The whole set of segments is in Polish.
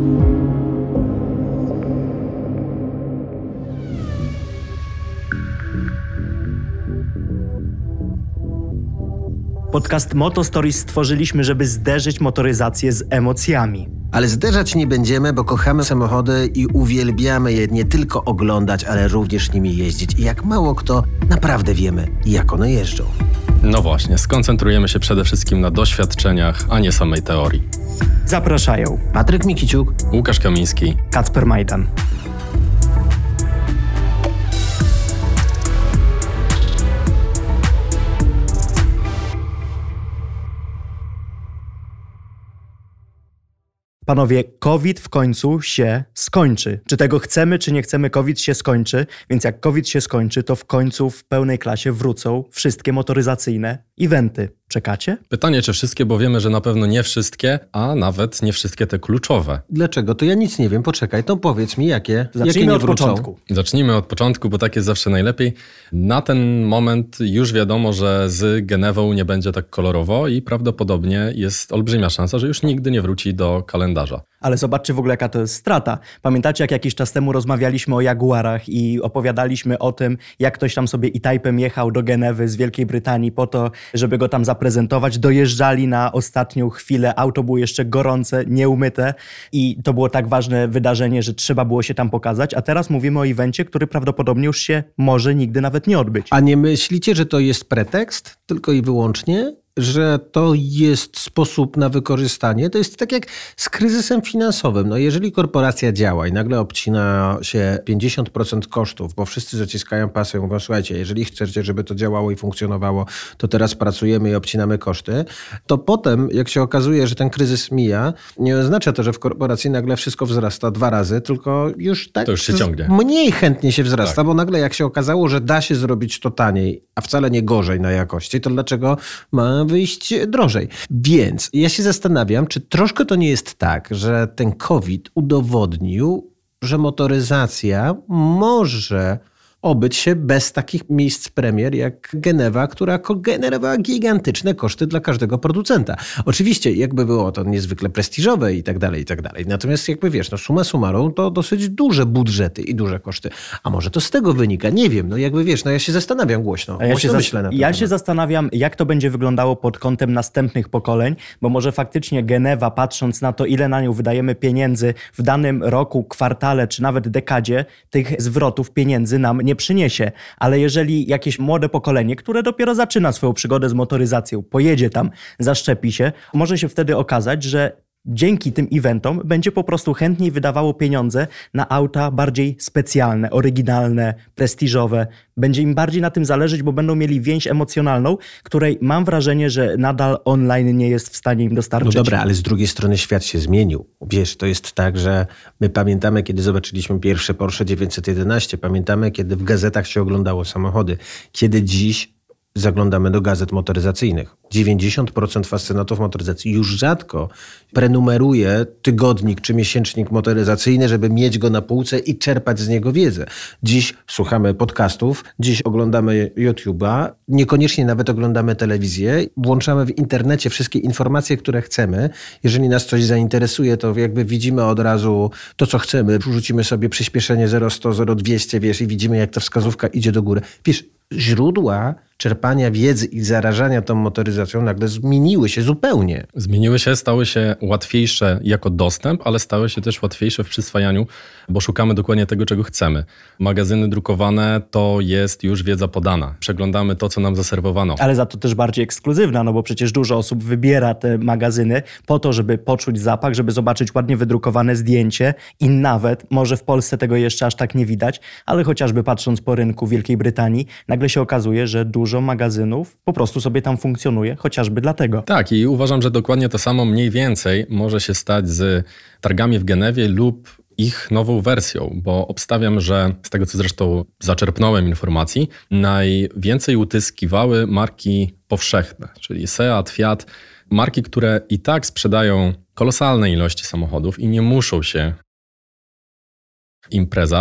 Podcast MotoStories stworzyliśmy, żeby zderzyć motoryzację z emocjami. Ale zderzać nie będziemy, bo kochamy samochody i uwielbiamy je nie tylko oglądać, ale również nimi jeździć. I jak mało kto, naprawdę wiemy, jak one jeżdżą. No właśnie, skoncentrujemy się przede wszystkim na doświadczeniach, a nie samej teorii. Zapraszają Patryk Mikiciuk, Łukasz Kamiński, Kacper Majdan. Panowie, COVID w końcu się skończy. Czy tego chcemy, czy nie chcemy, COVID się skończy. Więc jak COVID się skończy, to w końcu w pełnej klasie wrócą wszystkie motoryzacyjne eventy. Czekacie? Pytanie, czy wszystkie, bo wiemy, że na pewno nie wszystkie, a nawet nie wszystkie te kluczowe. Dlaczego? To ja nic nie wiem. Poczekaj, to powiedz mi, jakie Zacznijmy nie od wrócą. początku. Zacznijmy od początku, bo tak jest zawsze najlepiej. Na ten moment już wiadomo, że z Genewą nie będzie tak kolorowo i prawdopodobnie jest olbrzymia szansa, że już nigdy nie wróci do kalendarza. Ale zobaczcie w ogóle, jaka to jest strata. Pamiętacie, jak jakiś czas temu rozmawialiśmy o Jaguarach i opowiadaliśmy o tym, jak ktoś tam sobie E-Type'em jechał do Genewy z Wielkiej Brytanii po to, żeby go tam zaprezentować. Dojeżdżali na ostatnią chwilę, auto było jeszcze gorące, nieumyte i to było tak ważne wydarzenie, że trzeba było się tam pokazać. A teraz mówimy o evencie, który prawdopodobnie już się może nigdy nawet nie odbyć. A nie myślicie, że to jest pretekst tylko i wyłącznie? Że to jest sposób na wykorzystanie. To jest tak jak z kryzysem finansowym. No jeżeli korporacja działa i nagle obcina się 50% kosztów, bo wszyscy zaciskają pasy i mówią, słuchajcie, jeżeli chcecie, żeby to działało i funkcjonowało, to teraz pracujemy i obcinamy koszty, to potem, jak się okazuje, że ten kryzys mija, nie oznacza to, że w korporacji nagle wszystko wzrasta 2 razy, tylko już tak to już się ciągnie. Mniej chętnie się wzrasta, tak. Bo nagle jak się okazało, że da się zrobić to taniej, a wcale nie gorzej na jakości, to dlaczego ma wyjść drożej? Więc ja się zastanawiam, czy troszkę to nie jest tak, że ten COVID udowodnił, że motoryzacja może obyć się bez takich miejsc premier jak Genewa, która generowała gigantyczne koszty dla każdego producenta. Oczywiście jakby było to niezwykle prestiżowe i tak dalej, i tak dalej. Natomiast jakby wiesz, no summa summarum to dosyć duże budżety i duże koszty. A może to z tego wynika? Nie wiem. No jakby wiesz, no ja się zastanawiam głośno. Myślę na ten Ja się zastanawiam, jak to będzie wyglądało pod kątem następnych pokoleń, bo może faktycznie Genewa, patrząc na to, ile na nią wydajemy pieniędzy w danym roku, kwartale, czy nawet dekadzie, tych zwrotów pieniędzy nam nie przyniesie. Ale jeżeli jakieś młode pokolenie, które dopiero zaczyna swoją przygodę z motoryzacją, pojedzie tam, zaszczepi się, może się wtedy okazać, że dzięki tym eventom będzie po prostu chętniej wydawało pieniądze na auta bardziej specjalne, oryginalne, prestiżowe. Będzie im bardziej na tym zależeć, bo będą mieli więź emocjonalną, której mam wrażenie, że nadal online nie jest w stanie im dostarczyć. No dobra, ale z drugiej strony świat się zmienił. Wiesz, to jest tak, że my pamiętamy, kiedy zobaczyliśmy pierwsze Porsche 911, pamiętamy, kiedy w gazetach się oglądało samochody, kiedy dziś zaglądamy do gazet motoryzacyjnych. 90% fascynatów motoryzacji już rzadko prenumeruje tygodnik czy miesięcznik motoryzacyjny, żeby mieć go na półce i czerpać z niego wiedzę. Dziś słuchamy podcastów, dziś oglądamy YouTube'a, niekoniecznie nawet oglądamy telewizję, włączamy w internecie wszystkie informacje, które chcemy. Jeżeli nas coś zainteresuje, to jakby widzimy od razu to, co chcemy. Wrzucimy sobie przyspieszenie 0-100, 0-200, wiesz, i widzimy, jak ta wskazówka idzie do góry. Wiesz, źródła czerpania wiedzy i zarażania tą motoryzacją nagle zmieniły się zupełnie. Zmieniły się, stały się łatwiejsze jako dostęp, ale stały się też łatwiejsze w przyswajaniu, bo szukamy dokładnie tego, czego chcemy. Magazyny drukowane to jest już wiedza podana. Przeglądamy to, co nam zaserwowano. Ale za to też bardziej ekskluzywna, no bo przecież dużo osób wybiera te magazyny po to, żeby poczuć zapach, żeby zobaczyć ładnie wydrukowane zdjęcie i nawet, może w Polsce tego jeszcze aż tak nie widać, ale chociażby patrząc po rynku Wielkiej Brytanii, nagle się okazuje, że dużo magazynów po prostu sobie tam funkcjonuje, chociażby dlatego. Tak, i uważam, że dokładnie to samo mniej więcej może się stać z targami w Genewie lub ich nową wersją, bo obstawiam, że z tego, co zresztą zaczerpnąłem informacji, najwięcej utyskiwały marki powszechne, czyli Seat, Fiat, marki, które i tak sprzedają kolosalne ilości samochodów i nie muszą się w imprezach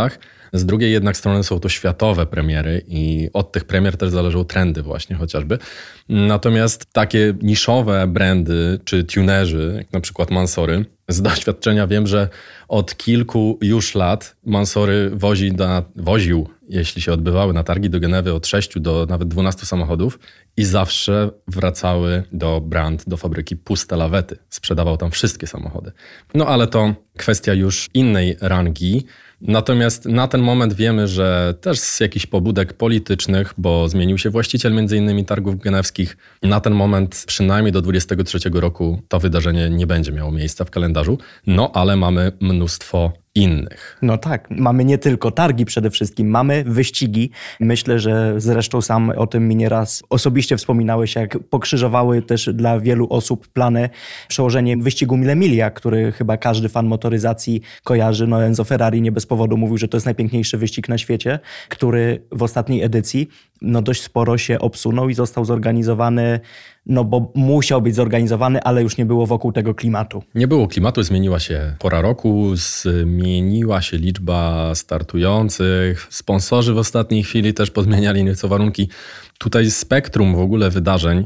Z drugiej jednak strony są to światowe premiery i od tych premier też zależą trendy właśnie chociażby. Natomiast takie niszowe brandy czy tunerzy, jak na przykład Mansory, z doświadczenia wiem, że od kilku już lat Mansory woził, jeśli się odbywały na targi do Genewy, od 6 do nawet 12 samochodów i zawsze wracały do brand, do fabryki puste lawety. Sprzedawał tam wszystkie samochody. No ale to kwestia już innej rangi. Natomiast na ten moment wiemy, że też z jakichś pobudek politycznych, bo zmienił się właściciel m.in. targów genewskich, na ten moment przynajmniej do 2023 roku to wydarzenie nie będzie miało miejsca w kalendarzu, no ale mamy mnóstwo innych. No tak, mamy nie tylko targi przede wszystkim, mamy wyścigi. Myślę, że zresztą sam o tym mi nieraz osobiście wspominałeś, jak pokrzyżowały też dla wielu osób plany przełożenie wyścigu Mille Miglia, który chyba każdy fan motoryzacji kojarzy. No Enzo Ferrari nie bez powodu mówił, że to jest najpiękniejszy wyścig na świecie, który w ostatniej edycji dość sporo się obsunął i został zorganizowany, bo musiał być zorganizowany, ale już nie było wokół tego klimatu. Nie było klimatu, zmieniła się pora roku, zmieniła się liczba startujących, sponsorzy w ostatniej chwili też pozmieniali nieco warunki. Tutaj spektrum w ogóle wydarzeń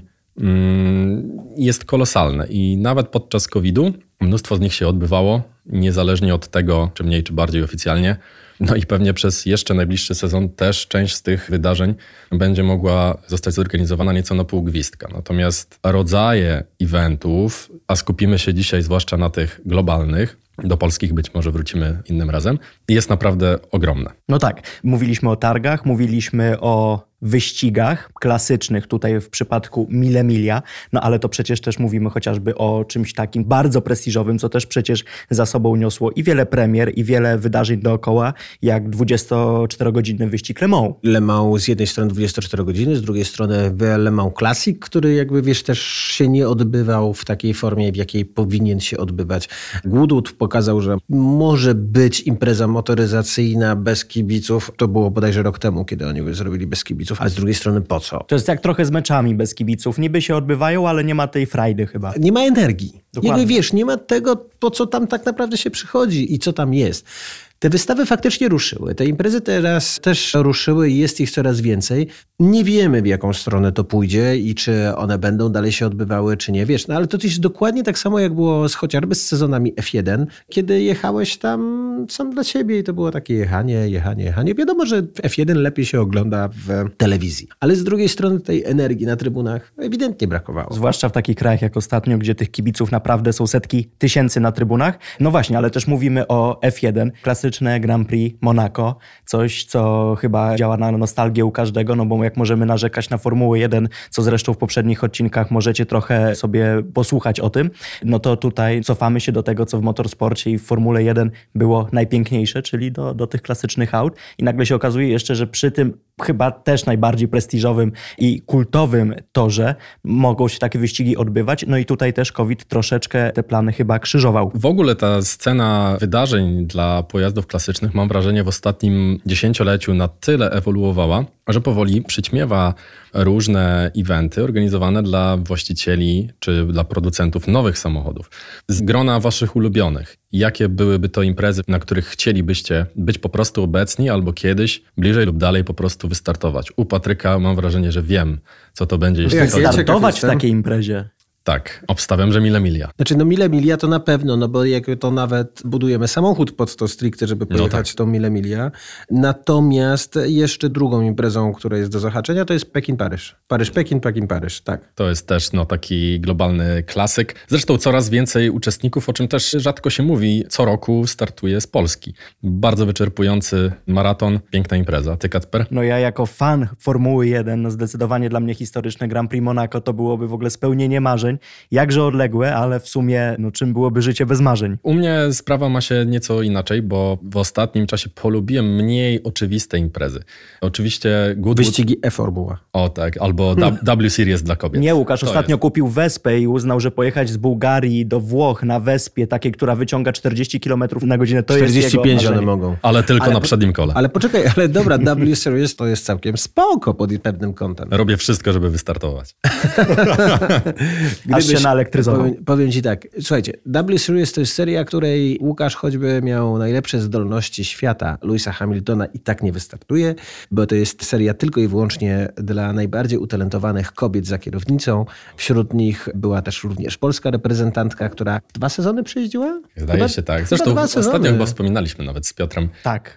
jest kolosalne i nawet podczas COVID-u mnóstwo z nich się odbywało, niezależnie od tego, czy mniej, czy bardziej oficjalnie. No i pewnie przez jeszcze najbliższy sezon też część z tych wydarzeń będzie mogła zostać zorganizowana nieco na pół gwizdka. Natomiast rodzaje eventów, a skupimy się dzisiaj zwłaszcza na tych globalnych, do polskich być może wrócimy innym razem, jest naprawdę ogromne. No tak, mówiliśmy o targach, mówiliśmy o wyścigach klasycznych tutaj w przypadku Mille Miglia, ale to przecież też mówimy chociażby o czymś takim bardzo prestiżowym, co też przecież za sobą niosło i wiele premier, i wiele wydarzeń dookoła, jak 24-godzinny wyścig Le Mans. Le Mans z jednej strony 24 godziny, z drugiej strony Le Mans Classic, który też się nie odbywał w takiej formie, w jakiej powinien się odbywać. Goodwood pokazał, że może być impreza motoryzacyjna bez kibiców. To było bodajże rok temu, kiedy oni zrobili bez kibiców. A z drugiej strony po co? To jest jak trochę z meczami bez kibiców. Niby się odbywają, ale nie ma tej frajdy chyba. Nie ma energii. Dokładnie. Nie ma tego, po co tam tak naprawdę się przychodzi i co tam jest. Te wystawy faktycznie ruszyły. Te imprezy teraz też ruszyły i jest ich coraz więcej. Nie wiemy, w jaką stronę to pójdzie i czy one będą dalej się odbywały, czy nie. Ale to jest dokładnie tak samo, jak było chociażby z sezonami F1, kiedy jechałeś tam sam dla siebie i to było takie jechanie. Wiadomo, że F1 lepiej się ogląda w telewizji. Ale z drugiej strony tej energii na trybunach ewidentnie brakowało. Zwłaszcza w takich krajach jak ostatnio, gdzie tych kibiców naprawdę są setki tysięcy na trybunach. No właśnie, ale też mówimy o F1, klasyczne Grand Prix Monaco. Coś, co chyba działa na nostalgię u każdego, bo jak możemy narzekać na Formułę 1, co zresztą w poprzednich odcinkach możecie trochę sobie posłuchać o tym, to tutaj cofamy się do tego, co w motorsporcie i w Formule 1 było najpiękniejsze, czyli do tych klasycznych aut. I nagle się okazuje jeszcze, że przy tym chyba też najbardziej prestiżowym i kultowym torze mogą się takie wyścigi odbywać. No i tutaj też COVID troszeczkę te plany chyba krzyżował. W ogóle ta scena wydarzeń dla pojazdów klasycznych, mam wrażenie, w ostatnim dziesięcioleciu na tyle ewoluowała, że powoli przyćmiewa różne eventy organizowane dla właścicieli czy dla producentów nowych samochodów. Z grona waszych ulubionych, jakie byłyby to imprezy, na których chcielibyście być po prostu obecni albo kiedyś, bliżej lub dalej po prostu wystartować? U Patryka mam wrażenie, że wiem, co to będzie. Wystartować w takiej imprezie? Tak, obstawiam, że Mille Miglia. Mille Miglia to na pewno, bo jak to nawet budujemy samochód pod to stricte, żeby pojechać tą Mille Miglia. Natomiast jeszcze drugą imprezą, która jest do zahaczenia, to jest Pekin-Paryż. Paryż-Pekin, Pekin-Paryż, tak. To jest też taki globalny klasyk. Zresztą coraz więcej uczestników, o czym też rzadko się mówi, co roku startuje z Polski. Bardzo wyczerpujący maraton, piękna impreza. Ty, Kacper? Ja jako fan Formuły 1, zdecydowanie dla mnie historyczne Grand Prix Monaco to byłoby w ogóle spełnienie marzeń. Jakże odległe, ale w sumie czym byłoby życie bez marzeń? U mnie sprawa ma się nieco inaczej, bo w ostatnim czasie polubiłem mniej oczywiste imprezy. Oczywiście wyścigi E-Formuła. O tak, albo W-Series dla kobiet. Nie, Łukasz ostatnio kupił Wespę i uznał, że pojechać z Bułgarii do Włoch na Wespie, takiej, która wyciąga 40 km na godzinę, to 45 jest jego one mogą. Ale tylko na przednim kole. Ale poczekaj, dobra, W-Series to jest całkiem spoko pod pewnym kątem. Robię wszystko, żeby wystartować. aż się naelektryzował. Powiem ci tak, słuchajcie, W Series to jest seria, której Łukasz choćby miał najlepsze zdolności świata Lewisa Hamiltona i tak nie wystartuje, bo to jest seria tylko i wyłącznie dla najbardziej utalentowanych kobiet za kierownicą. Wśród nich była też również polska reprezentantka, która 2 sezony przejeździła? Zdaje się tak. Zresztą ostatnio chyba wspominaliśmy nawet z Piotrem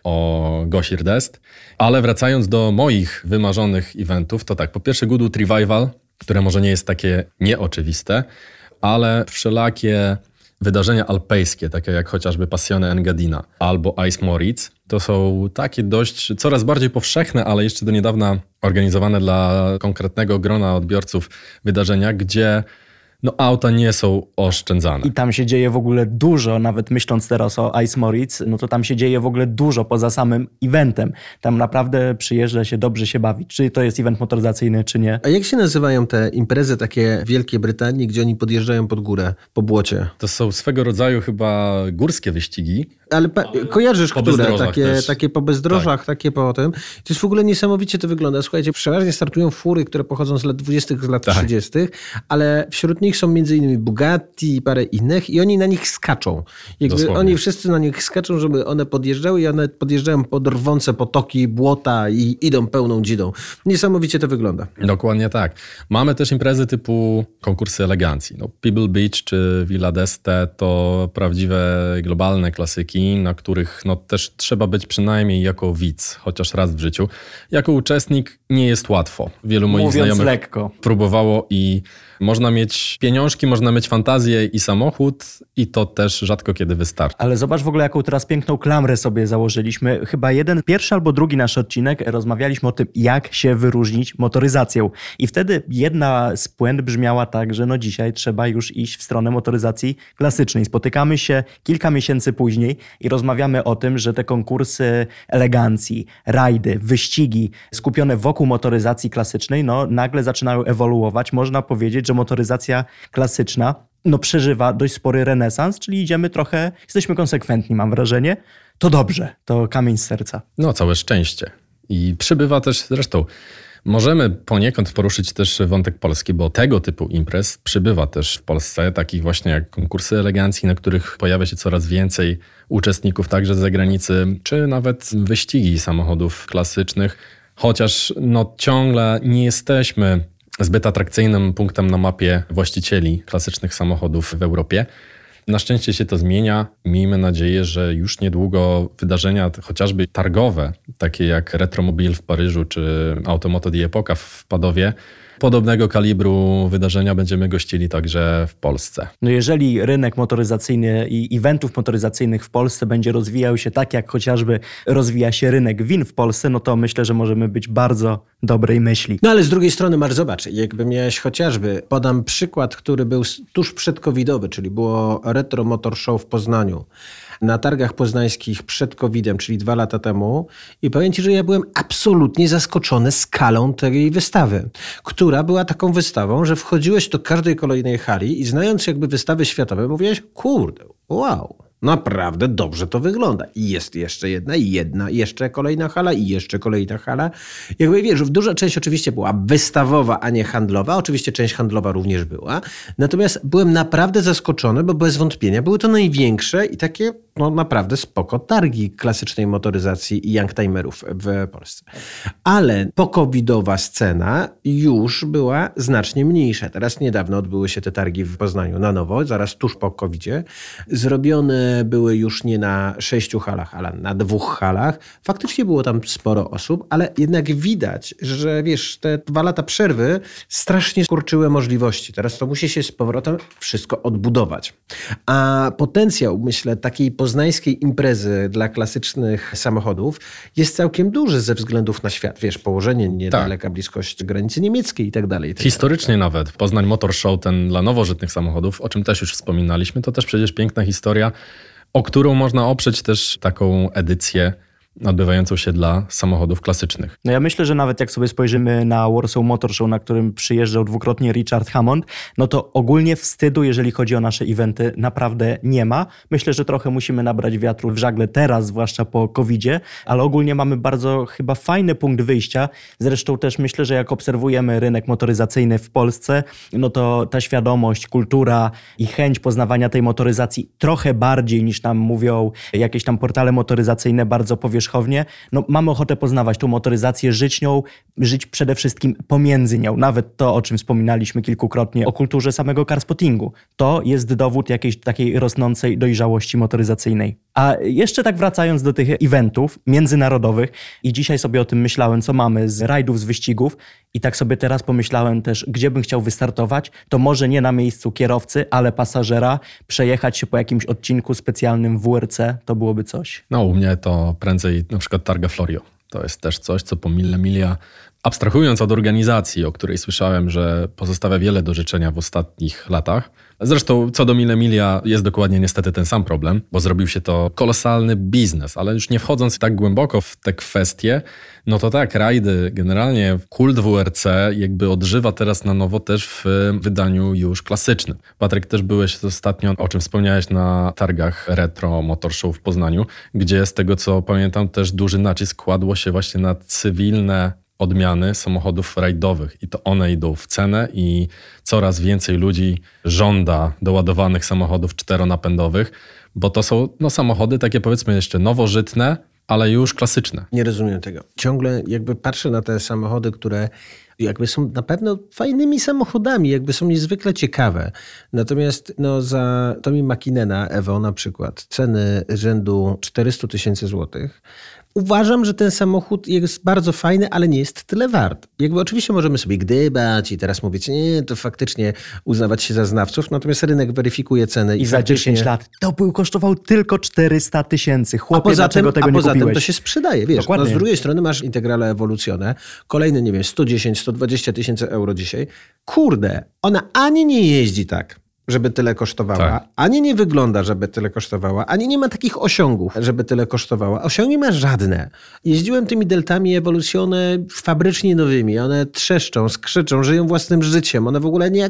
o Gosi Rdest. Ale wracając do moich wymarzonych eventów, to tak, po pierwsze Goodwood Revival, które może nie jest takie nieoczywiste, ale wszelakie wydarzenia alpejskie, takie jak chociażby Passione Engadina albo Ice Moritz, to są takie dość coraz bardziej powszechne, ale jeszcze do niedawna organizowane dla konkretnego grona odbiorców wydarzenia, gdzie auta nie są oszczędzane. I tam się dzieje w ogóle dużo, nawet myśląc teraz o Ice Moritz, to tam się dzieje w ogóle dużo poza samym eventem. Tam naprawdę przyjeżdża się dobrze się bawić. Czy to jest event motoryzacyjny, czy nie. A jak się nazywają te imprezy takie w Wielkiej Brytanii, gdzie oni podjeżdżają pod górę, po błocie? To są swego rodzaju chyba górskie wyścigi. Ale kojarzysz, po które? Takie po bezdrożach, takie po tym. To jest w ogóle niesamowicie to wygląda. Słuchajcie, przeważnie startują fury, które pochodzą z lat 20., z lat 30., ale wśród nich są m.in. Bugatti i parę innych i oni na nich skaczą. Oni wszyscy na nich skaczą, żeby one podjeżdżały i one podjeżdżają pod rwące potoki, błota i idą pełną dzidą. Niesamowicie to wygląda. Dokładnie tak. Mamy też imprezy typu konkursy elegancji. Pebble Beach czy Villa d'Este to prawdziwe globalne klasyki, na których też trzeba być przynajmniej jako widz, chociaż raz w życiu. Jako uczestnik nie jest łatwo. Wielu moich znajomych próbowało i można mieć pieniążki, można mieć fantazję i samochód i to też rzadko kiedy wystarczy. Ale zobacz w ogóle, jaką teraz piękną klamrę sobie założyliśmy. Chyba pierwszy albo drugi nasz odcinek rozmawialiśmy o tym, jak się wyróżnić motoryzacją. I wtedy jedna z puent brzmiała tak, że dzisiaj trzeba już iść w stronę motoryzacji klasycznej. Spotykamy się kilka miesięcy później i rozmawiamy o tym, że te konkursy elegancji, rajdy, wyścigi skupione wokół motoryzacji klasycznej, nagle zaczynają ewoluować. Można powiedzieć, że motoryzacja klasyczna przeżywa dość spory renesans, czyli jesteśmy konsekwentni, mam wrażenie. To dobrze, to kamień z serca. Całe szczęście. I przybywa też zresztą. Możemy poniekąd poruszyć też wątek polski, bo tego typu imprez przybywa też w Polsce, takich właśnie jak konkursy elegancji, na których pojawia się coraz więcej uczestników także z zagranicy, czy nawet wyścigi samochodów klasycznych, chociaż ciągle nie jesteśmy zbyt atrakcyjnym punktem na mapie właścicieli klasycznych samochodów w Europie. Na szczęście się to zmienia. Miejmy nadzieję, że już niedługo wydarzenia chociażby targowe, takie jak Retromobile w Paryżu czy Automoto di Epoca w Padowie, podobnego kalibru wydarzenia będziemy gościli także w Polsce. Jeżeli rynek motoryzacyjny i eventów motoryzacyjnych w Polsce będzie rozwijał się tak, jak chociażby rozwija się rynek win w Polsce, to myślę, że możemy być bardzo dobrej myśli. Ale z drugiej strony zobacz, jakby miałeś chociażby, podam przykład, który był tuż przedcovidowy, czyli było Retro Motor Show w Poznaniu. Na targach poznańskich przed COVID-em, czyli 2 lata temu i powiem Ci, że ja byłem absolutnie zaskoczony skalą tej wystawy, która była taką wystawą, że wchodziłeś do każdej kolejnej hali i znając jakby wystawy światowe mówiłeś, kurde, wow, naprawdę dobrze to wygląda. I jest jeszcze jedna, jeszcze kolejna hala i jeszcze kolejna hala. Jakby wiesz, duża część oczywiście była wystawowa, a nie handlowa. Oczywiście część handlowa również była. Natomiast byłem naprawdę zaskoczony, bo bez wątpienia były to największe i takie naprawdę spoko targi klasycznej motoryzacji i youngtimerów w Polsce. Ale pocovidowa scena już była znacznie mniejsza. Teraz niedawno odbyły się te targi w Poznaniu na nowo, zaraz tuż po covidzie. Zrobione były już nie na 6 halach, ale na 2 halach. Faktycznie było tam sporo osób, ale jednak widać, że wiesz, te 2 lata przerwy strasznie skurczyły możliwości. Teraz to musi się z powrotem wszystko odbudować. A potencjał, myślę, takiej poznańskiej imprezy dla klasycznych samochodów jest całkiem duży ze względów na świat. Wiesz, położenie niedaleka, bliskość granicy niemieckiej i tak dalej. Historycznie nawet. Poznań Motor Show, ten dla nowożytnych samochodów, o czym też już wspominaliśmy, to też przecież piękna historia, o którą można oprzeć też taką edycję odbywającą się dla samochodów klasycznych. No ja myślę, że nawet jak sobie spojrzymy na Warsaw Motor Show, na którym przyjeżdżał dwukrotnie Richard Hammond, no to ogólnie wstydu, jeżeli chodzi o nasze eventy, naprawdę nie ma. Myślę, że trochę musimy nabrać wiatru w żagle teraz, zwłaszcza po COVID-zie, ale ogólnie mamy bardzo chyba fajny punkt wyjścia. Zresztą też myślę, że jak obserwujemy rynek motoryzacyjny w Polsce, no to ta świadomość, kultura i chęć poznawania tej motoryzacji trochę bardziej niż nam mówią jakieś tam portale motoryzacyjne bardzo powierzchownie. No mamy ochotę poznawać tą motoryzację, żyć przede wszystkim pomiędzy nią. Nawet to, o czym wspominaliśmy kilkukrotnie, o kulturze samego carspottingu. To jest dowód jakiejś takiej rosnącej dojrzałości motoryzacyjnej. A jeszcze tak wracając do tych eventów międzynarodowych i dzisiaj sobie o tym myślałem, co mamy z rajdów, z wyścigów i tak sobie teraz pomyślałem też, gdzie bym chciał wystartować, to może nie na miejscu kierowcy, ale pasażera, przejechać się po jakimś odcinku specjalnym WRC, to byłoby coś. No u mnie to prędzej na przykład Targa Florio. To jest też coś, co po Mille Miglia, abstrahując od organizacji, o której słyszałem, że pozostawia wiele do życzenia w ostatnich latach. Zresztą co do Mille Miglia jest dokładnie niestety ten sam problem, bo zrobił się to kolosalny biznes, ale już nie wchodząc tak głęboko w te kwestie, no to tak, rajdy, generalnie kult WRC jakby odżywa teraz na nowo też w wydaniu już klasycznym. Patryk, też byłeś ostatnio, o czym wspomniałeś, na targach Retro Motor Show w Poznaniu, gdzie z tego co pamiętam też duży nacisk kładło się właśnie na cywilne odmiany samochodów rajdowych i to one idą w cenę i coraz więcej ludzi żąda doładowanych samochodów czteronapędowych, bo to są samochody takie powiedzmy jeszcze nowożytne, ale już klasyczne. Nie rozumiem tego. Ciągle jakby patrzę na te samochody, które jakby są na pewno fajnymi samochodami, jakby są niezwykle ciekawe. Natomiast za Tommy Mackinnena, Evo na przykład, ceny rzędu 400 000 złotych. Uważam, że ten samochód jest bardzo fajny, ale nie jest tyle wart. Jakby oczywiście możemy sobie gdybać i teraz mówić, nie, to faktycznie uznawać się za znawców, natomiast rynek weryfikuje cenę. I za 10 lat to kosztował tylko 400 000. Chłopie, dlaczego tego nie kupiłeś? A poza tym to się sprzedaje, wiesz. Dokładnie. Z drugiej strony masz Integrale Evoluzione, kolejne, nie wiem, 110-120 000 euro dzisiaj. Kurde, ona ani nie jeździ tak, żeby tyle kosztowała, tak. Ani nie wygląda, żeby tyle kosztowała, ani nie ma takich osiągów, żeby tyle kosztowała. Osiągi ma żadne. Jeździłem tymi Deltami Evoluzione fabrycznie nowymi. One trzeszczą, skrzyczą, żyją własnym życiem. One w ogóle nie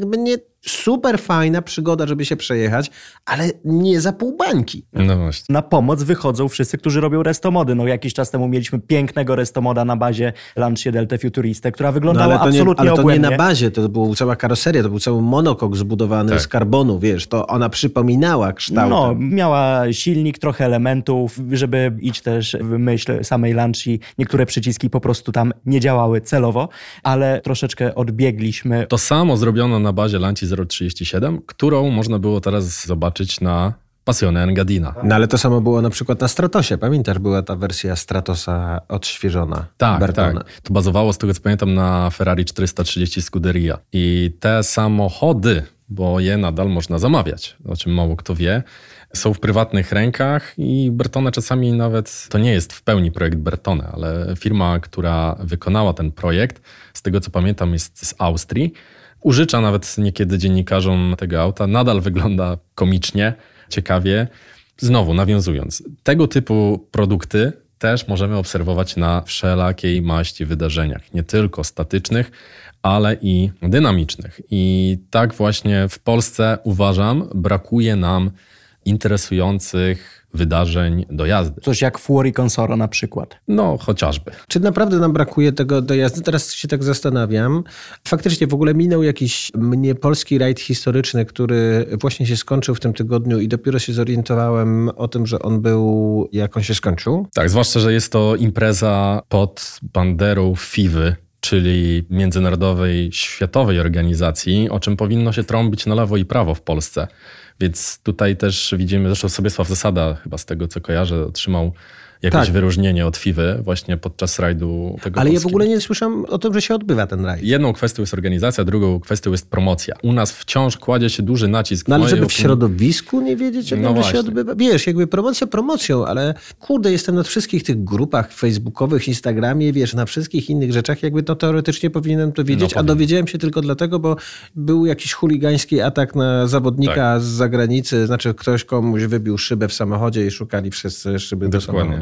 super fajna przygoda, żeby się przejechać, ale nie za pół bańki. No właśnie. Na pomoc wychodzą wszyscy, którzy robią restomody. Jakiś czas temu mieliśmy pięknego restomoda na bazie Lancia Delta Futuriste, która wyglądała absolutnie obłędnie. Ale to nie na bazie, to była cała karoseria, to był cały monokok zbudowany z karbonu, wiesz, to ona przypominała kształtem. Miała silnik, trochę elementów, żeby iść też w myśl samej Lancii. Niektóre przyciski po prostu tam nie działały celowo, ale troszeczkę odbiegliśmy. To samo zrobiono na bazie Lancii 037, którą można było teraz zobaczyć na Passione Engadina. No ale to samo było na przykład na Stratosie. Pamiętasz, była ta wersja Stratosa odświeżona. Tak. To bazowało, z tego co pamiętam, na Ferrari 430 Scuderia. I te samochody, bo je nadal można zamawiać, o czym mało kto wie, są w prywatnych rękach i Bertone czasami nawet, to nie jest w pełni projekt Bertone, ale firma, która wykonała ten projekt, z tego co pamiętam jest z Austrii, użycza nawet niekiedy dziennikarzom tego auta, nadal wygląda komicznie, ciekawie. Znowu nawiązując, tego typu produkty też możemy obserwować na wszelakiej maści wydarzeniach, nie tylko statycznych, ale i dynamicznych. I tak właśnie w Polsce, uważam, brakuje nam interesujących wydarzeń do jazdy. Coś jak Fuori Consoro na przykład. No, chociażby. Czy naprawdę nam brakuje tego do jazdy? Teraz się tak zastanawiam. Faktycznie w ogóle minął jakiś polski rajd historyczny, który właśnie się skończył w tym tygodniu i dopiero się zorientowałem o tym, że on był, jak on się skończył. Tak, zwłaszcza, że jest to impreza pod banderą FIWY, czyli Międzynarodowej Światowej Organizacji, o czym powinno się trąbić na lewo i prawo w Polsce. Więc tutaj też widzimy, zresztą Sobiesław Zasada, chyba z tego co kojarzę, otrzymał jakieś wyróżnienie od FIWY właśnie podczas rajdu tego Ale polskiego. ja w ogóle nie słyszałem o tym, że się odbywa ten rajd. Jedną kwestią jest organizacja, drugą kwestią jest promocja. U nas wciąż kładzie się duży nacisk. No ale żeby w środowisku nie wiedzieć, jak to się odbywa. Wiesz, jakby promocja promocją, ale kurde, jestem na wszystkich tych grupach facebookowych, Instagramie, wiesz, na wszystkich innych rzeczach, jakby to teoretycznie powinienem to wiedzieć, a dowiedziałem się tylko dlatego, bo był jakiś chuligański atak na zawodnika z zagranicy, znaczy ktoś komuś wybił szybę w samochodzie i szukali wszyscy szyby do samochodu.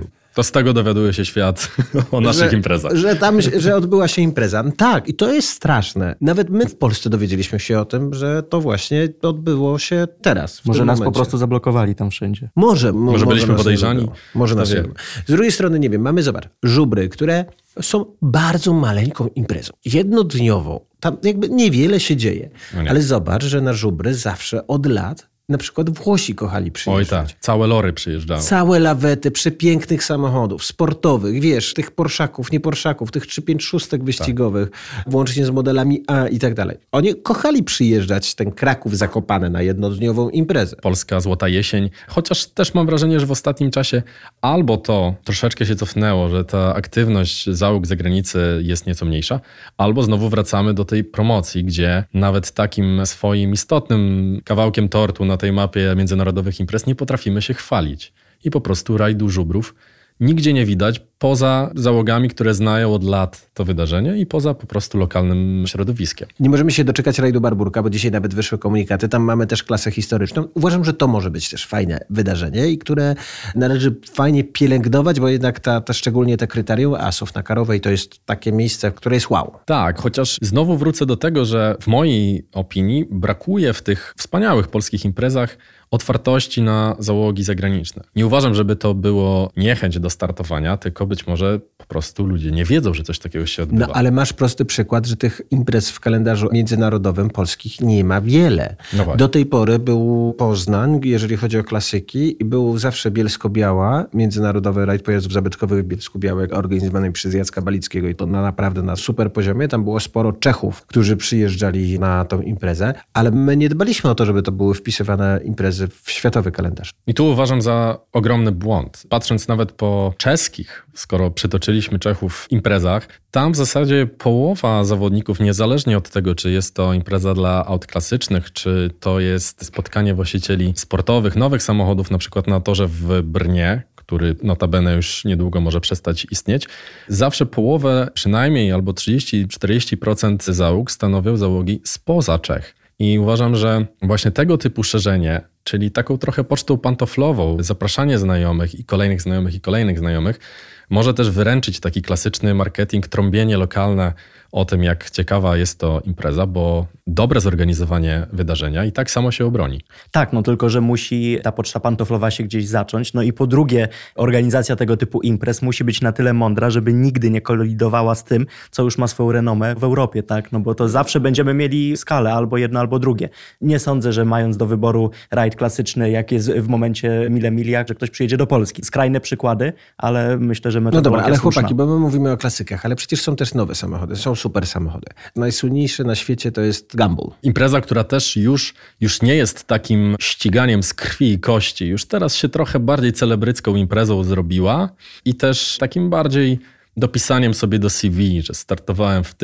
To z tego dowiaduje się świat o naszych imprezach. Że odbyła się impreza. Tak, i to jest straszne. Nawet my w Polsce dowiedzieliśmy się o tym, że to właśnie odbyło się teraz. Może nas po prostu zablokowali tam wszędzie. Może byliśmy podejrzani. Może nas nie. Z drugiej strony, nie wiem, mamy, zobacz, żubry, które są bardzo maleńką imprezą. Jednodniową. Tam jakby niewiele się dzieje. No ale zobacz, że na żubry zawsze od lat na przykład Włosi kochali przyjeżdżać. Oj tak, całe lory przyjeżdżały. Całe lawety przepięknych samochodów, sportowych, wiesz, tych Porszaków, nie Porszaków, tych 356 wyścigowych, włącznie z modelami A i tak dalej. Oni kochali przyjeżdżać ten Kraków Zakopane na jednodniową imprezę. Polska Złota Jesień, chociaż też mam wrażenie, że w ostatnim czasie albo to troszeczkę się cofnęło, że ta aktywność załóg z zagranicy jest nieco mniejsza, albo znowu wracamy do tej promocji, gdzie nawet takim swoim istotnym kawałkiem tortu na tej mapie międzynarodowych imprez nie potrafimy się chwalić. I po prostu rajdu żubrów nigdzie nie widać poza załogami, które znają od lat to wydarzenie i poza po prostu lokalnym środowiskiem. Nie możemy się doczekać rajdu Barburka, bo dzisiaj nawet wyszły komunikaty. Tam mamy też klasę historyczną. Uważam, że to może być też fajne wydarzenie i które należy fajnie pielęgnować, bo jednak szczególnie te kryterium Asów na Karowej to jest takie miejsce, które jest wow. Tak, chociaż znowu wrócę do tego, że w mojej opinii brakuje w tych wspaniałych polskich imprezach otwartości na załogi zagraniczne. Nie uważam, żeby to było niechęć do startowania, tylko być może po prostu ludzie nie wiedzą, że coś takiego się odbywa. No ale masz prosty przykład, że tych imprez w kalendarzu międzynarodowym polskich nie ma wiele. No do tej pory był Poznań, jeżeli chodzi o klasyki, i był zawsze Bielsko-Biała, międzynarodowy rajd pojazdów zabytkowych w Bielsku-Białej, organizowany przez Jacka Balickiego i to naprawdę na super poziomie. Tam było sporo Czechów, którzy przyjeżdżali na tą imprezę, ale my nie dbaliśmy o to, żeby to były wpisywane imprezy w światowy kalendarz. I tu uważam za ogromny błąd. Patrząc nawet po czeskich, skoro przytoczyliśmy Czechów w imprezach, tam w zasadzie połowa zawodników, niezależnie od tego, czy jest to impreza dla aut klasycznych, czy to jest spotkanie właścicieli sportowych, nowych samochodów, na przykład na torze w Brnie, który notabene już niedługo może przestać istnieć, zawsze połowę przynajmniej albo 30-40% załóg stanowią załogi spoza Czech. I uważam, że właśnie tego typu szerzenie, czyli taką trochę pocztą pantoflową, zapraszanie znajomych i kolejnych znajomych, może też wyręczyć taki klasyczny marketing, trąbienie lokalne o tym, jak ciekawa jest to impreza, bo dobre zorganizowanie wydarzenia i tak samo się obroni. Tak, no tylko, że musi ta poczta pantoflowa się gdzieś zacząć. No i po drugie, organizacja tego typu imprez musi być na tyle mądra, żeby nigdy nie kolidowała z tym, co już ma swoją renomę w Europie, tak? No bo to zawsze będziemy mieli skalę, albo jedno, albo drugie. Nie sądzę, że mając do wyboru rajd klasyczny, jak jest w momencie Mille Miglia, że ktoś przyjedzie do Polski. Skrajne przykłady, ale myślę, że no dobra, ale słuszna. Chłopaki, bo my mówimy o klasykach, ale przecież są też nowe samochody, są super samochody. Najsłynniejszy na świecie to jest Gumball. Impreza, która też już nie jest takim ściganiem z krwi i kości. Już teraz się trochę bardziej celebrycką imprezą zrobiła i też takim bardziej dopisaniem sobie do CV, że startowałem w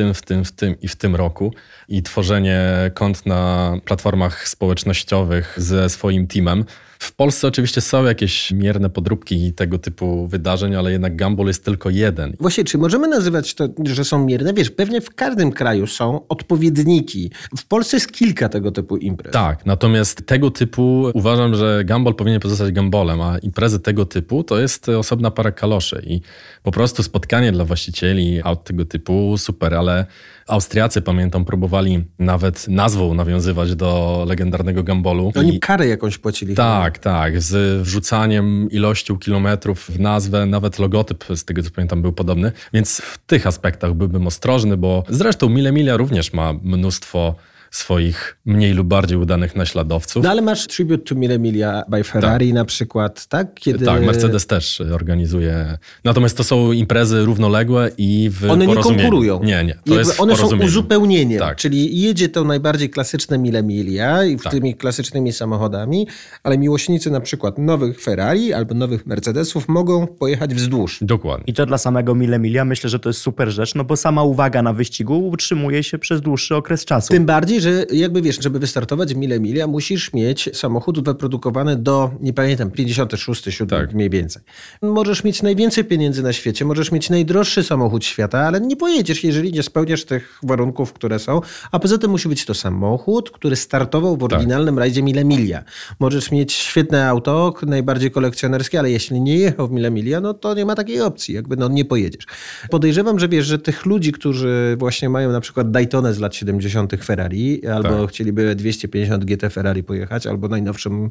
tym roku i tworzenie kont na platformach społecznościowych ze swoim teamem. W Polsce oczywiście są jakieś mierne podróbki tego typu wydarzeń, ale jednak Gumball jest tylko jeden. Właśnie, czy możemy nazywać to, że są mierne? Wiesz, pewnie w każdym kraju są odpowiedniki. W Polsce jest kilka tego typu imprez. Tak, natomiast tego typu uważam, że Gumball powinien pozostać Gumballem, a imprezy tego typu to jest osobna para kaloszy i po prostu spotkanie dla właścicieli aut tego typu super, ale Austriacy, pamiętam, próbowali nawet nazwą nawiązywać do legendarnego Gumballu. Oni karę jakąś płacili. Tak, z wrzucaniem ilością kilometrów w nazwę, nawet logotyp z tego co pamiętam był podobny, więc w tych aspektach byłbym ostrożny, bo zresztą Mille Miglia również ma mnóstwo swoich mniej lub bardziej udanych naśladowców. No ale masz Tribute to Mille Miglia by Ferrari na przykład, tak? Tak, Mercedes też organizuje. Natomiast to są imprezy równoległe i w one porozumieniu. Nie konkurują. Nie. To jest one są uzupełnieniem. Tak. Czyli jedzie to najbardziej klasyczne Mille Miglia i tymi klasycznymi samochodami, ale miłośnicy na przykład nowych Ferrari albo nowych Mercedesów mogą pojechać wzdłuż. Dokładnie. I to dla samego Mille Miglia myślę, że to jest super rzecz, no bo sama uwaga na wyścigu utrzymuje się przez dłuższy okres czasu. Tym bardziej, że jakby wiesz, żeby wystartować w Mille Miglia, musisz mieć samochód wyprodukowany do, nie pamiętam, 56, 7 mniej więcej. Możesz mieć najwięcej pieniędzy na świecie, możesz mieć najdroższy samochód świata, ale nie pojedziesz, jeżeli nie spełniasz tych warunków, które są. A poza tym musi być to samochód, który startował w oryginalnym rajdzie Mille Miglia. Możesz mieć świetne auto, najbardziej kolekcjonerskie, ale jeśli nie jechał w Mille Miglia, no to nie ma takiej opcji, jakby nie pojedziesz. Podejrzewam, że wiesz, że tych ludzi, którzy właśnie mają na przykład Daytonę z lat 70. Ferrari, albo chcieliby 250 GT Ferrari pojechać, albo najnowszym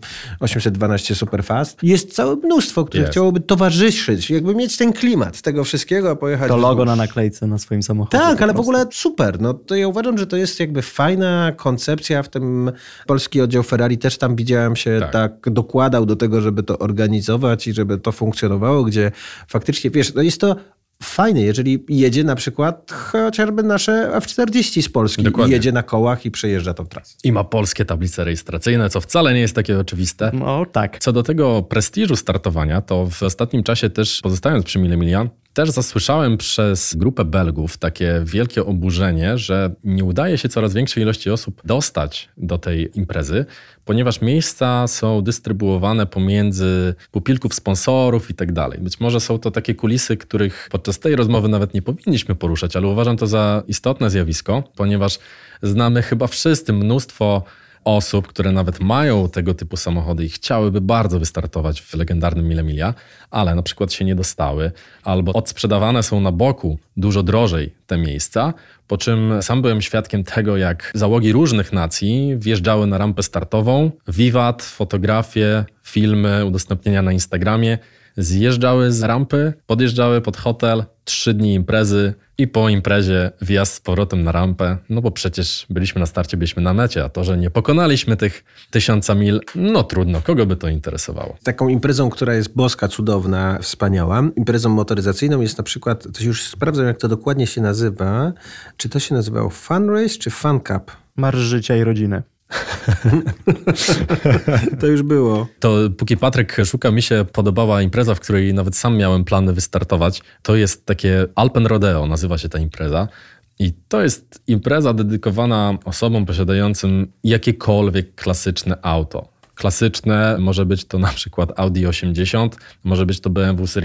812 Superfast, jest całe mnóstwo, które chciałoby towarzyszyć, jakby mieć ten klimat tego wszystkiego, a pojechać... To logo na naklejce na swoim samochodzie. Tak, ale w ogóle super. No to ja uważam, że to jest jakby fajna koncepcja. W tym polski oddział Ferrari też tam widziałem się tak dokładał do tego, żeby to organizować i żeby to funkcjonowało, gdzie faktycznie, wiesz, no jest to fajne, jeżeli jedzie na przykład chociażby nasze F40 z Polski. Dokładnie. Jedzie na kołach i przejeżdża tą trasę. I ma polskie tablice rejestracyjne, co wcale nie jest takie oczywiste. No tak. Co do tego prestiżu startowania, to w ostatnim czasie też, pozostając przy Mille Miglia, też zasłyszałem przez grupę Belgów takie wielkie oburzenie, że nie udaje się coraz większej ilości osób dostać do tej imprezy, ponieważ miejsca są dystrybuowane pomiędzy pupilków sponsorów i tak dalej. Być może są to takie kulisy, których podczas tej rozmowy nawet nie powinniśmy poruszać, ale uważam to za istotne zjawisko, ponieważ znamy chyba wszyscy mnóstwo osób, które nawet mają tego typu samochody i chciałyby bardzo wystartować w legendarnym Mille Miglia, ale na przykład się nie dostały, albo odsprzedawane są na boku dużo drożej te miejsca, po czym sam byłem świadkiem tego, jak załogi różnych nacji wjeżdżały na rampę startową, wiwat, fotografie, filmy, udostępnienia na Instagramie, zjeżdżały z rampy, podjeżdżały pod hotel, 3 dni imprezy i po imprezie wjazd z powrotem na rampę, no bo przecież byliśmy na starcie, byliśmy na mecie, a to, że nie pokonaliśmy tych 1000 mil, no trudno, kogo by to interesowało. Taką imprezą, która jest boska, cudowna, wspaniała, imprezą motoryzacyjną jest na przykład, to już sprawdzam, jak to dokładnie się nazywa, czy to się nazywało Fun Race czy Fun Cup? Marsz życia i rodziny. To już było. To póki Patryk szuka, mi się podobała impreza, w której nawet sam miałem plany wystartować. To jest takie Alpen Rodeo, nazywa się ta impreza. I to jest impreza dedykowana osobom posiadającym jakiekolwiek klasyczne auto. Klasyczne może być to na przykład Audi 80, może być to BMW serii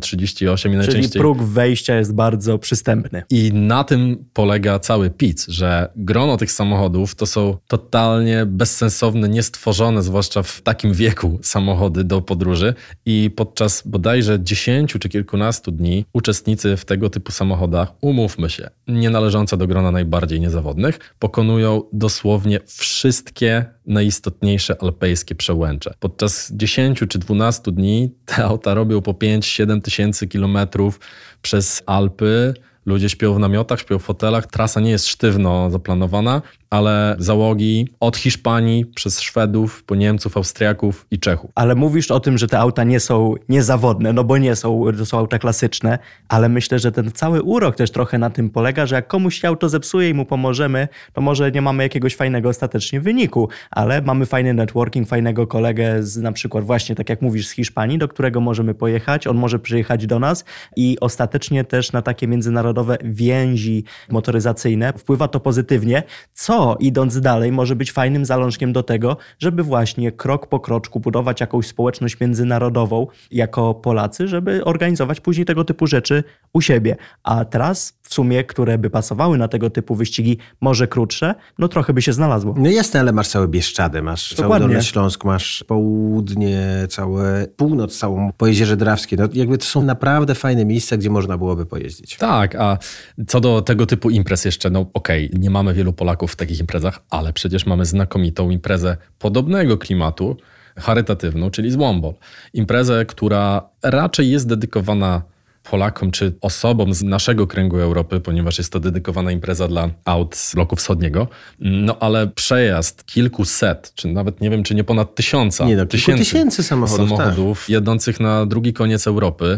738 i najczęściej... Czyli próg wejścia jest bardzo przystępny. I na tym polega cały pitch, że grono tych samochodów to są totalnie bezsensowne, niestworzone, zwłaszcza w takim wieku samochody do podróży i podczas bodajże 10 czy kilkunastu dni uczestnicy w tego typu samochodach, umówmy się, nie należące do grona najbardziej niezawodnych, pokonują dosłownie wszystkie najistotniejsze alpejskie przełęcze. Podczas 10 czy 12 dni te auta robią po 5-7 tysięcy kilometrów przez Alpy. Ludzie śpią w namiotach, śpią w fotelach. Trasa nie jest sztywno zaplanowana, ale załogi od Hiszpanii przez Szwedów, po Niemców, Austriaków i Czechów. Ale mówisz o tym, że te auta nie są niezawodne, no bo nie są, to są auta klasyczne, ale myślę, że ten cały urok też trochę na tym polega, że jak komuś się auto zepsuje i mu pomożemy, to może nie mamy jakiegoś fajnego ostatecznie wyniku, ale mamy fajny networking, fajnego kolegę z na przykład właśnie, tak jak mówisz, z Hiszpanii, do którego możemy pojechać, on może przyjechać do nas i ostatecznie też na takie międzynarodowe więzi motoryzacyjne wpływa to pozytywnie, co idąc dalej może być fajnym zalążkiem do tego, żeby właśnie krok po kroczku budować jakąś społeczność międzynarodową jako Polacy, żeby organizować później tego typu rzeczy u siebie. A tras w sumie, które by pasowały na tego typu wyścigi, może krótsze, no trochę by się znalazło. No jasne, ale masz całe Bieszczady, masz cały Dolny Śląsk, masz południe, całe północ, całą po Jeziorze Drawskie. No jakby to są naprawdę fajne miejsca, gdzie można byłoby pojeździć. Tak, a co do tego typu imprez jeszcze, no okej, nie mamy wielu Polaków w takich imprezach, ale przecież mamy znakomitą imprezę podobnego klimatu, charytatywną, czyli Złombol. Imprezę, która raczej jest dedykowana Polakom czy osobom z naszego kręgu Europy, ponieważ jest to dedykowana impreza dla aut z bloku wschodniego. No ale przejazd kilkuset, czy nawet nie wiem, czy nie ponad 1000 tysięcy samochodów jadących na drugi koniec Europy,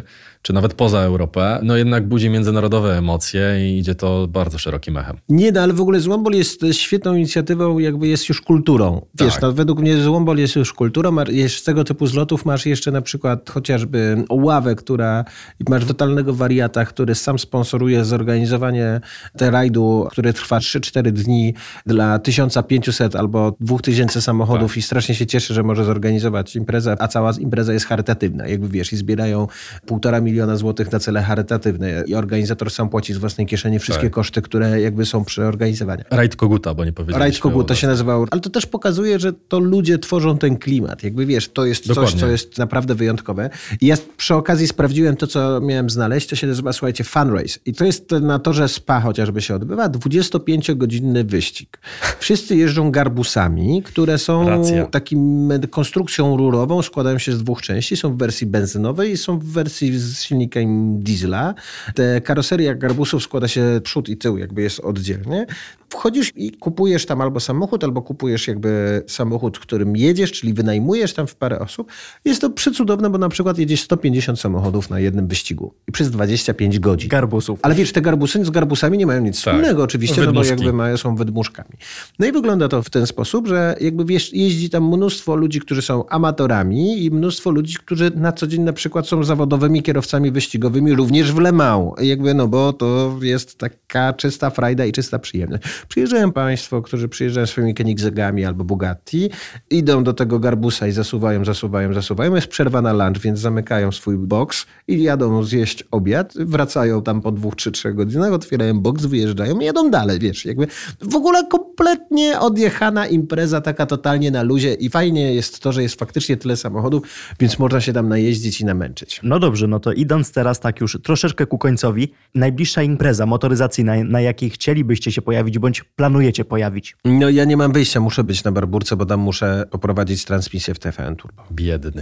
czy nawet poza Europę, no jednak budzi międzynarodowe emocje i idzie to bardzo szerokim echem. Nie, no ale w ogóle Złombol jest świetną inicjatywą, jakby jest już kulturą. Wiesz, Tak. no, według mnie Złombol jest już kulturą, z tego typu zlotów masz jeszcze na przykład chociażby Ławę, która masz totalnego wariata, który sam sponsoruje zorganizowanie rajdu, który trwa 3-4 dni dla 1500 albo 2000 samochodów i strasznie się cieszy, że może zorganizować imprezę, a cała impreza jest charytatywna, jakby wiesz, i zbierają 1,5 miliona złotych na cele charytatywne i organizator sam płaci z własnej kieszeni wszystkie koszty, które jakby są przy organizowaniu. Rajd Koguta, bo nie powiedzieliśmy. Rajd Koguta się nazywał, ale to też pokazuje, że to ludzie tworzą ten klimat, jakby wiesz, to jest Dokładnie. coś, co jest naprawdę wyjątkowe. I ja przy okazji sprawdziłem to, co miałem znaleźć, to się nazywa, słuchajcie, Funrace. I to jest na torze Spa chociażby się odbywa, 25-godzinny wyścig. Wszyscy jeżdżą garbusami, które są takim konstrukcją rurową, składają się z 2 części, są w wersji benzynowej i są w wersji z silnikiem diesla. Te karoseria garbusów składa się przód i tył, jakby jest oddzielnie. Wchodzisz i kupujesz tam albo samochód, albo kupujesz jakby samochód, którym jedziesz, czyli wynajmujesz tam w parę osób. Jest to przecudowne, bo na przykład jedziesz 150 samochodów na jednym wyścigu i przez 25 godzin. Garbusów. Ale wiesz, te garbusy z garbusami nie mają nic wspólnego oczywiście, no bo jakby są wydmuszkami. No i wygląda to w ten sposób, że jakby wiesz, jeździ tam mnóstwo ludzi, którzy są amatorami i mnóstwo ludzi, którzy na co dzień na przykład są zawodowymi kierowcami wyścigowymi również w Le Mans. Jakby, no bo to jest taka czysta frajda i czysta przyjemność. Przyjeżdżają państwo, którzy przyjeżdżają swoimi Koenigseggami albo Bugatti, idą do tego garbusa i zasuwają. Jest przerwa na lunch, więc zamykają swój boks i jadą zjeść obiad, wracają tam po 2-3 godzinach, otwierają boks, wyjeżdżają i jadą dalej, wiesz, jakby w ogóle kompletnie odjechana impreza, taka totalnie na luzie i fajnie jest to, że jest faktycznie tyle samochodów, więc można się tam najeździć i namęczyć. No dobrze, no to idąc teraz tak już troszeczkę ku końcowi, najbliższa impreza motoryzacyjna, na jakiej chcielibyście się pojawić, bądź planujecie pojawić? No ja nie mam wyjścia, muszę być na Barburce, bo tam muszę poprowadzić transmisję w TVN Turbo. Biedny.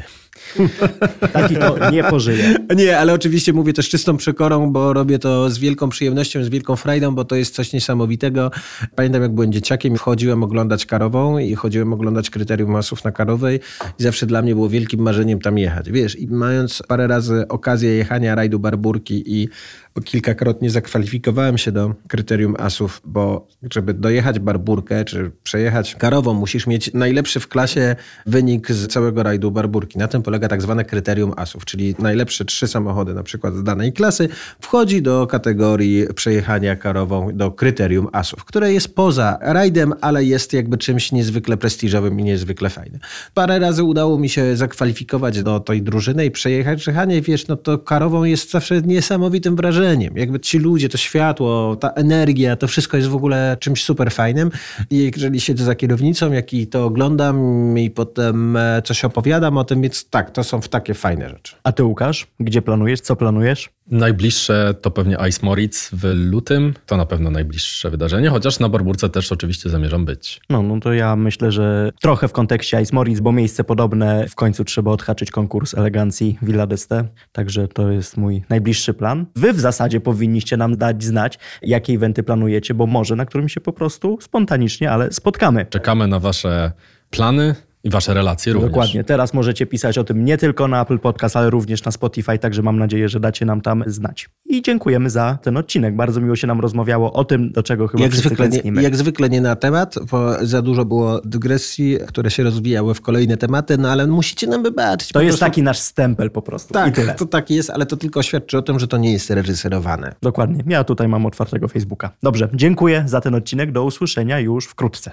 Taki to nie pożyje. Nie, ale oczywiście mówię to z czystą przekorą, bo robię to z wielką przyjemnością, z wielką frajdą, bo to jest coś niesamowitego. Pamiętam, jak byłem dzieciakiem, chodziłem oglądać Karową i chodziłem oglądać Kryterium Masów na Karowej i zawsze dla mnie było wielkim marzeniem tam jechać. Wiesz, i mając parę razy okazję jechania rajdu Barburki i kilkakrotnie zakwalifikowałem się do Kryterium Asów, bo żeby dojechać Barburkę czy przejechać Karową, musisz mieć najlepszy w klasie wynik z całego rajdu Barburki. Na tym polega tak zwane Kryterium Asów, czyli najlepsze 3 samochody na przykład z danej klasy wchodzi do kategorii przejechania Karową do Kryterium Asów, które jest poza rajdem, ale jest jakby czymś niezwykle prestiżowym i niezwykle fajnym. Parę razy udało mi się zakwalifikować do tej drużyny i przejechać jechanie, wiesz, no to Karową jest zawsze niesamowitym wrażeniem. Jakby ci ludzie, to światło, ta energia, to wszystko jest w ogóle czymś super fajnym. I jeżeli siedzę za kierownicą, jak i to oglądam i potem coś opowiadam o tym, więc tak, to są takie fajne rzeczy. A ty, Łukasz, gdzie planujesz? Co planujesz? Najbliższe to pewnie Ice Moritz w lutym. To na pewno najbliższe wydarzenie, chociaż na Barburce też oczywiście zamierzam być. No to ja myślę, że trochę w kontekście Ice Moritz, bo miejsce podobne, w końcu trzeba odhaczyć konkurs elegancji Villa d'Este, także to jest mój najbliższy plan. Wy w zasadzie powinniście nam dać znać, jakie eventy planujecie, bo może na którym się po prostu spontanicznie, ale spotkamy. Czekamy na wasze plany i wasze relacje również. Dokładnie. Teraz możecie pisać o tym nie tylko na Apple Podcast, ale również na Spotify, także mam nadzieję, że dacie nam tam znać. I dziękujemy za ten odcinek. Bardzo miło się nam rozmawiało o tym, do czego chyba wszyscy tęsknimy. Jak zwykle nie na temat, bo za dużo było dygresji, które się rozwijały w kolejne tematy, no ale musicie nam wybaczyć. To jest taki nasz stempel po prostu. Tak, i tyle. to tak jest, ale to tylko świadczy o tym, że to nie jest reżyserowane. Dokładnie. Ja tutaj mam otwartego Facebooka. Dobrze, dziękuję za ten odcinek. Do usłyszenia już wkrótce.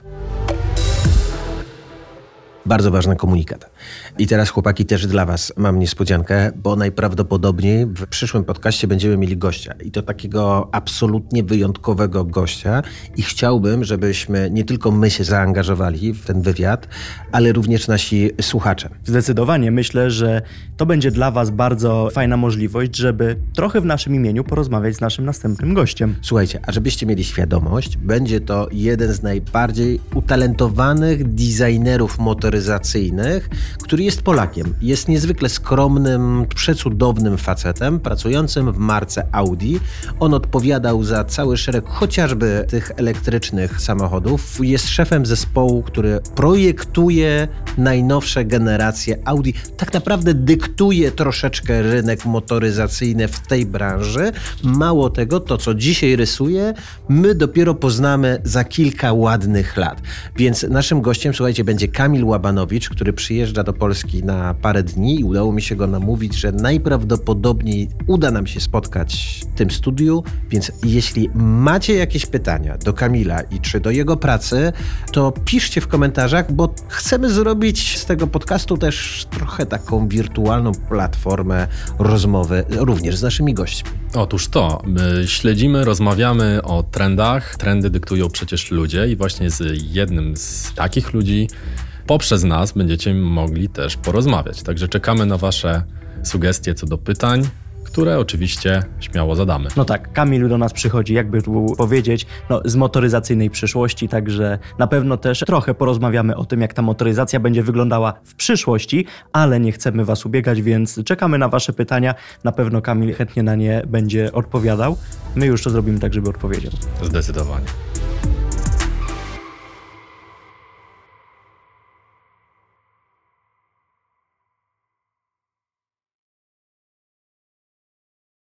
Bardzo ważny komunikat. I teraz, chłopaki, też dla was mam niespodziankę, bo najprawdopodobniej w przyszłym podcaście będziemy mieli gościa. I to takiego absolutnie wyjątkowego gościa. I chciałbym, żebyśmy nie tylko my się zaangażowali w ten wywiad, ale również nasi słuchacze. Zdecydowanie. Myślę, że to będzie dla was bardzo fajna możliwość, żeby trochę w naszym imieniu porozmawiać z naszym następnym gościem. Słuchajcie, a żebyście mieli świadomość, będzie to jeden z najbardziej utalentowanych designerów motoryzacji motoryzacyjnych, który jest Polakiem. Jest niezwykle skromnym, przecudownym facetem, pracującym w marce Audi. On odpowiadał za cały szereg chociażby tych elektrycznych samochodów. Jest szefem zespołu, który projektuje najnowsze generacje Audi. Tak naprawdę dyktuje troszeczkę rynek motoryzacyjny w tej branży. Mało tego, to co dzisiaj rysuje, my dopiero poznamy za kilka ładnych lat. Więc naszym gościem, słuchajcie, będzie Kamil Łabanowicz, który przyjeżdża do Polski na parę dni i udało mi się go namówić, że najprawdopodobniej uda nam się spotkać w tym studiu, więc jeśli macie jakieś pytania do Kamila i czy do jego pracy, to piszcie w komentarzach, bo chcemy zrobić z tego podcastu też trochę taką wirtualną platformę rozmowy również z naszymi gośćmi. Otóż to, my śledzimy, rozmawiamy o trendach. Trendy dyktują przecież ludzie i właśnie z jednym z takich ludzi poprzez nas będziecie mogli też porozmawiać. Także czekamy na wasze sugestie co do pytań, które oczywiście śmiało zadamy. No tak, Kamil do nas przychodzi, jakby tu powiedzieć, z motoryzacyjnej przyszłości, także na pewno też trochę porozmawiamy o tym, jak ta motoryzacja będzie wyglądała w przyszłości, ale nie chcemy was ubiegać, więc czekamy na wasze pytania. Na pewno Kamil chętnie na nie będzie odpowiadał. My już to zrobimy tak, żeby odpowiedział. Zdecydowanie.